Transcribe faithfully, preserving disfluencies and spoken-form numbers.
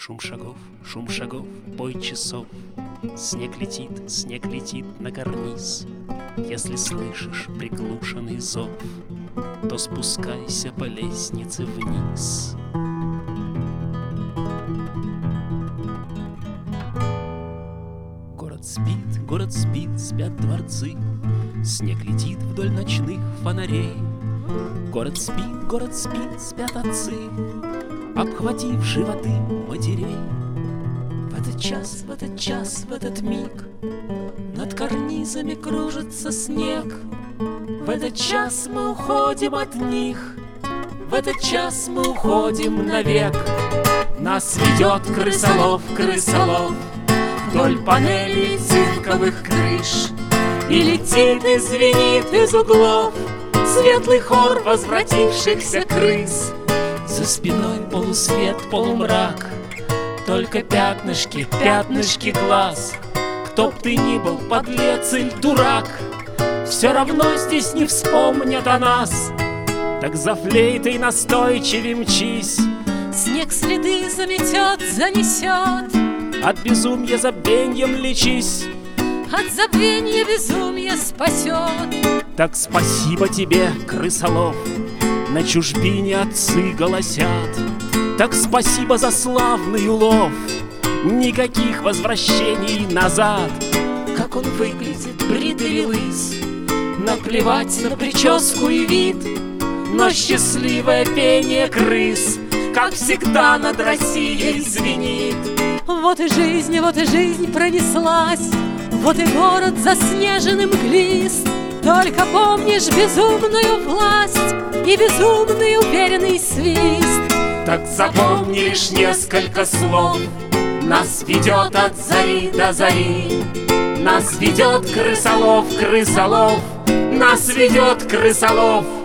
Шум шагов, шум шагов, бой часов. Снег летит, снег летит на карниз. Если слышишь приглушенный зов, то спускайся по лестнице вниз. Город спит, город спит, спят дворцы. Снег летит вдоль ночных фонарей. Город спит, город спит, спят отцы, обхватив животы матерей. В этот час, в этот час, в этот миг над карнизами кружится снег. В этот час мы уходим от них, в этот час мы уходим навек. Нас ведет крысолов, крысолов вдоль панелей цинковых крыш, и летит и звенит из углов светлый хор возвратившихся крыс. За спиной полусвет, полумрак, только пятнышки, пятнышки глаз. Кто б ты ни был, подлец или дурак, все равно здесь не вспомнят о нас. Так за флейтой настойчивее мчись, снег следы заметет, занесет. От безумья забвеньем лечись, от забвенья безумье спасет. Так спасибо тебе, крысолов, на чужбине отцы голосят. Так спасибо за славный улов, никаких возвращений назад. Как он выглядит, бритый и лыс, наплевать на прическу и вид, но счастливое пение крыс, как всегда, над Россией звенит. Вот и жизнь, вот и жизнь пронеслась, вот и город заснеженным глист. Только помнишь безумную власть и безумный уверенный свист. Так запомни лишь несколько слов: нас ведет от зари до зари, нас ведет крысолов, крысолов, нас ведет крысолов.